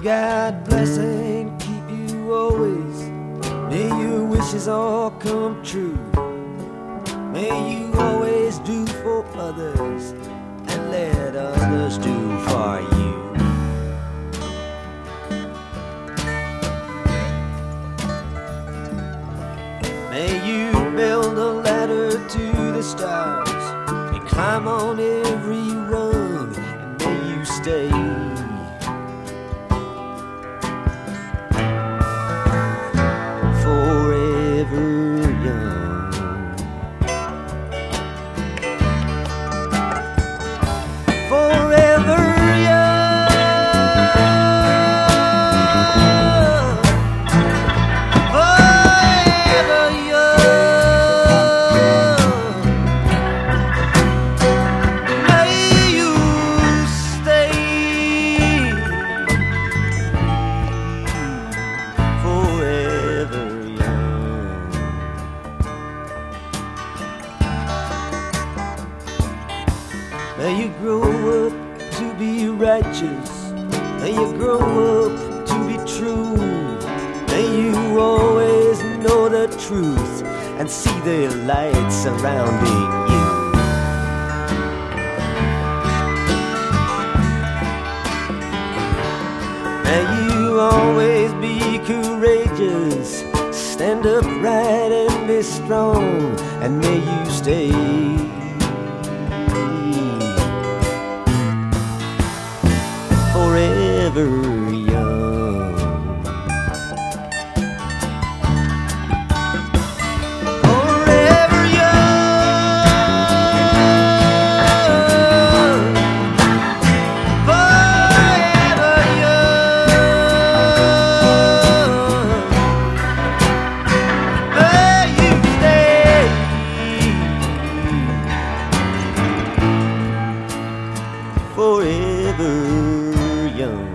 God bless and keep you always. May your wishes all come true. May you always do for others and let others do for you. May you build a ladder to the stars and climb on every rung, and may you stay forever young. Forever young. Forever young. May you stay forever young. May you grow up to be righteous. May you grow up to be true. May you always know the truth and see the light surrounding you. May you always be courageous, stand upright and be strong, and may you stay forever young. Forever young. Forever young. May you stay forever young.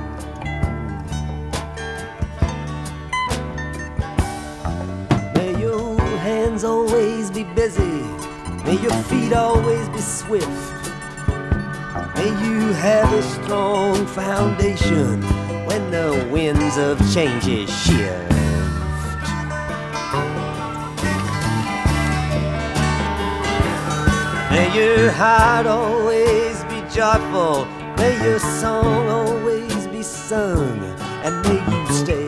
May your hands always be busy. May your feet always be swift. May you have a strong foundation when the winds of change shift. May your heart always be joyful. May your song always be sung, and may you stay